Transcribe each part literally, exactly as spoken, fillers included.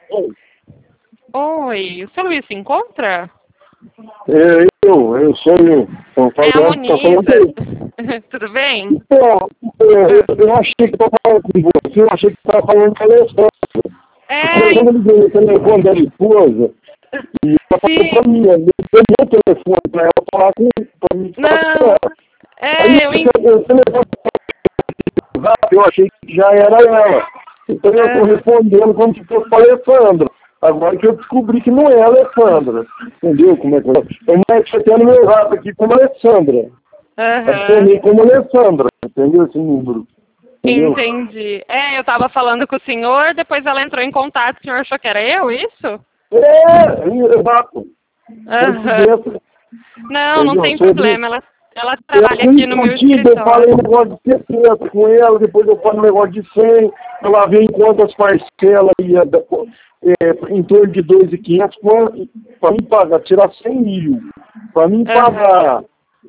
Oi, o seu Luiz se encontra? É, eu, eu sou eu. Então, É a falando, tô falando Moniza. Tudo bem? Então, eu, eu achei que estava falando com você, eu achei que estava falando com a Alessandra. É, Quando eu liguei o telefone da esposa, e ela falou sim. para mim, eu dei meu telefone para ela falar com para mim falar com Não, ela. Aí é, eu... en- o telefone eu achei que já era ela. Então eu estou Aham. respondendo como se fosse para a Alessandra. Agora que eu descobri que não é a Alessandra. Entendeu como é que eu... Eu marquei até no meu rato aqui como Alessandra. Aham. Adicionei como Alessandra. Entendeu esse número? Entendeu? Entendi. É, eu tava falando com o senhor, depois ela entrou em contato, o senhor achou que era eu, isso? É, exato. Aham. Coincidência. Não, não Entendeu? tem Sobre... problema, ela, ela Eu trabalha fui aqui no meu contigo, eu falei um escritório. negócio de setenta com ela, depois eu falei um negócio de cem, ela veio em quantas parcelas ia da- é, em torno de dois mil e quinhentos para mim pagar, tirar cem mil. Para mim Aham. pagar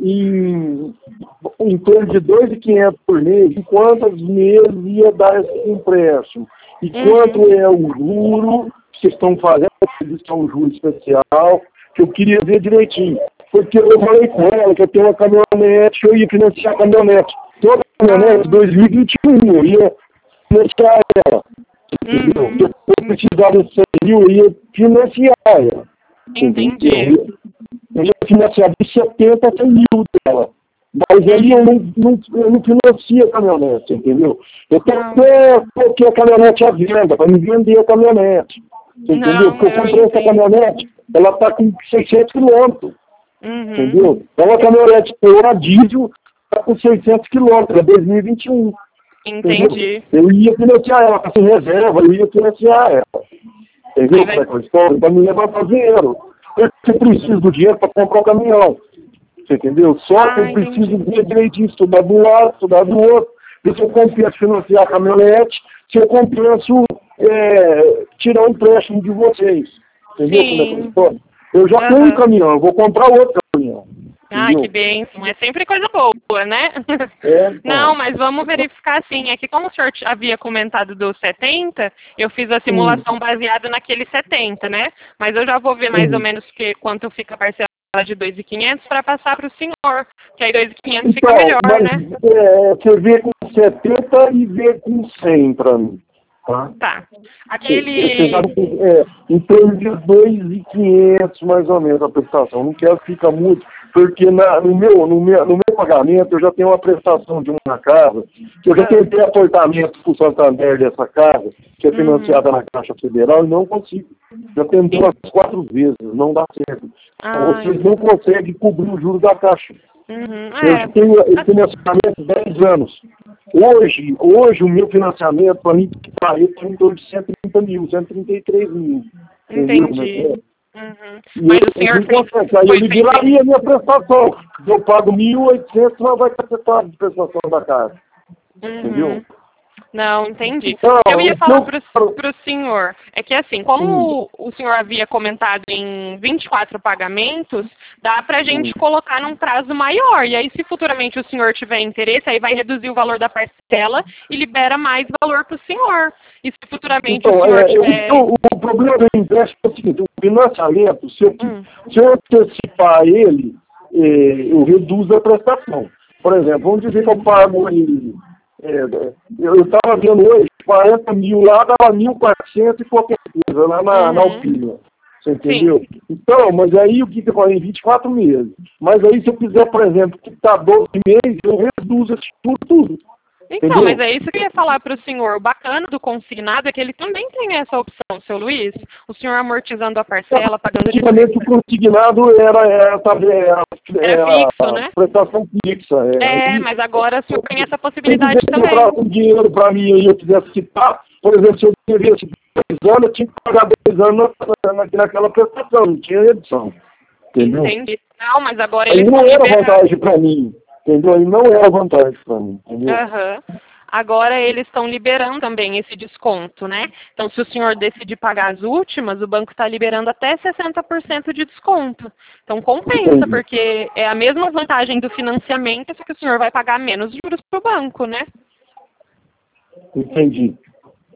em, em torno de dois mil e quinhentos por mês, em quantos meses ia dar esse empréstimo? E Uhum. quanto é o juro que vocês estão fazendo, se é um juro especial, que eu queria ver direitinho. Porque eu falei com ela que eu tenho uma caminhonete, eu ia financiar a caminhonete. Toda a Ah, caminhonete dois mil e vinte e um, eu ia financiar ela. Entendeu? uhum. Eu precisava de cem mil, eu ia financiar ela. Entendeu? Entendi. Eu ia financiar de setenta a cem mil dela. Mas aí eu Uhum. não, não, eu não financio a caminhonete, entendeu? Eu tô Não, até coloquei a caminhonete à venda, para me vender a caminhonete. Entendeu? não, Porque eu eu comprei essa entendo. caminhonete, ela está com seiscentos quilômetros. Uhum. Entendeu? É uma caminhonete Toyota diesel, está com seiscentos quilômetros, é dois mil e vinte e um. Entendeu? Entendi. Eu ia financiar ela, tá sem reserva, eu ia financiar ela. Entendeu? Mas Como é é... que eu estou? Para me levantar dinheiro. Eu preciso do dinheiro para comprar o caminhão. Você entendeu? Só que Ah, eu preciso entendi. ver direitinho, estudar de um lado, estudar do outro, ver se eu compenso financiar a caminhonete, se eu compenso é, tirar um empréstimo de vocês. Entendeu como é que eu Sim. estou? Eu já tenho um Aham. caminhão, eu vou comprar outro caminhão. Ah, que Entendeu? bênção. É sempre coisa boa, né? É, Não, então. mas vamos verificar sim. É que como o senhor t- havia comentado dos setenta, eu fiz a Sim. simulação baseada naquele setenta, né? Mas eu já vou ver mais ou Uhum. menos que, quanto fica a parcela de dois mil e quinhentos para passar para o senhor. Que aí dois mil e quinhentos fica Então, melhor, mas né? é, você vê com setenta e vê com cem para mim. Tá? Tá. Você Aquele... sabe que é, em torno de dois mil e quinhentos mais ou menos a prestação. Não quero que fica muito, porque na, no, meu, no, meu, no meu pagamento eu já tenho uma prestação de uma casa, que eu já Ah, tentei aportamento para o Santander dessa casa, que é uhum. financiada na Caixa Federal, e não consigo. Já tentei umas quatro vezes, não dá certo. Ah, Vocês não conseguem cobrir o juro da Caixa. uhum. Eu É. tenho esse financiamento há dez anos. Hoje, hoje o meu financiamento, para mim, está em torno de cento e trinta mil, cento e trinta e três mil. Entendeu como é que Entendi. é? Uhum. E Mas eu o senhor não fez, consigo. Aí eu foi feito em... liberaria a minha prestação. Eu pago mil e oitocentos, mas vai cacetar de prestação da casa. Entendeu? Uhum. Não, entendi. Então, O que eu ia o que falar eu para quero... o senhor é que, assim, Sim, como o senhor havia comentado em vinte e quatro pagamentos, dá para a sim. gente colocar num prazo maior. E aí, se futuramente o senhor tiver interesse, aí vai reduzir o valor da parcela e libera mais valor para o senhor. E se futuramente o Então, senhor é, eu, tiver... o, o problema do empréstimo é o seguinte, o financiamento, se eu, Hum, se eu antecipar ele, eh, eu reduzo a prestação. Por exemplo, vamos dizer que eu pago aí, eh, eu estava vendo hoje, quarenta mil lá, dava mil e quatrocentos e qualquer coisa, lá na, na uhum, Alpina. Você sim. entendeu? Então, mas aí o que que eu falei? Em vinte e quatro meses. Mas aí se eu quiser, por exemplo, que está doze meses, eu reduzo esse tudo, tudo. Então, mas Entendeu? é isso que eu ia falar para o senhor. O bacana do consignado é que ele também tem essa opção, seu Luiz. O senhor amortizando a parcela, pagando de Antigamente o consignado era, era, era, era era fixo, né? prestação fixa. É. É, Aí, mas agora o senhor tem essa se possibilidade quisesse também. comprar com dinheiro para mim e eu quisesse quitar, por exemplo, se eu devesse dois anos, eu tinha que pagar dois anos na, na, naquela prestação, não tinha redução. Entendeu? Entendi. Não, mas agora Aí eles não estão era liberando. vantagem para mim. Entendeu? Aí não era vantagem para mim. Entendeu? Aham. Agora eles estão liberando também esse desconto, né? Então, se o senhor decidir pagar as últimas, o banco está liberando até sessenta por cento de desconto. Então, compensa, Entendi. porque é a mesma vantagem do financiamento, só que o senhor vai pagar menos juros para o banco, né? Entendi.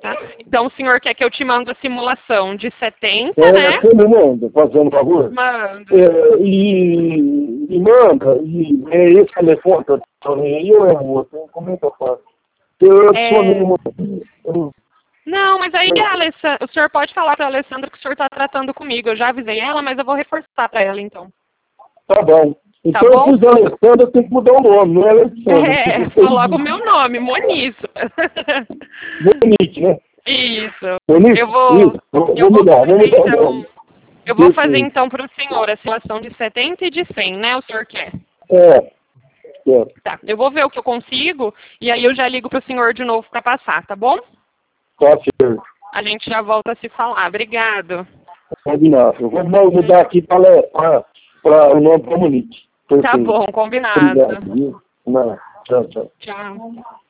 Tá? Então, o senhor quer que eu te mande a simulação de setenta, É, né? você me manda, fazendo favor. Mando. É, e, e manda, e é esse telefone que eu adicionei aí ou é o outro? Como é que eu faço? Eu adicionei É... uma... eu- Não, mas aí a Alessandra, o senhor pode falar para a Alessandra que o senhor está tratando comigo. Eu já avisei ela, mas eu vou reforçar para ela, então. Tá bom. Então Tá eu bom? pus a Alessandra, tem que mudar o nome, não é Alessandra. É, coloca o meu nome, Monizo. Monique, né? Isso. Monique? Eu vou, Isso. Vou, eu vou vou mudar, vou fazer mudar o então, nome. eu vou Isso, fazer isso. então para o senhor a simulação de setenta e de cem, né? O senhor quer? É, é. Tá. Eu vou ver o que eu consigo e aí eu já ligo para o senhor de novo para passar, tá bom? Tá certo. A gente já volta a se falar. Obrigado. Combinado. Eu vou mudar aqui para o nome para Monique. Tá bom, combinado. Obrigado. Viu? Não, tchau, tchau. Tchau.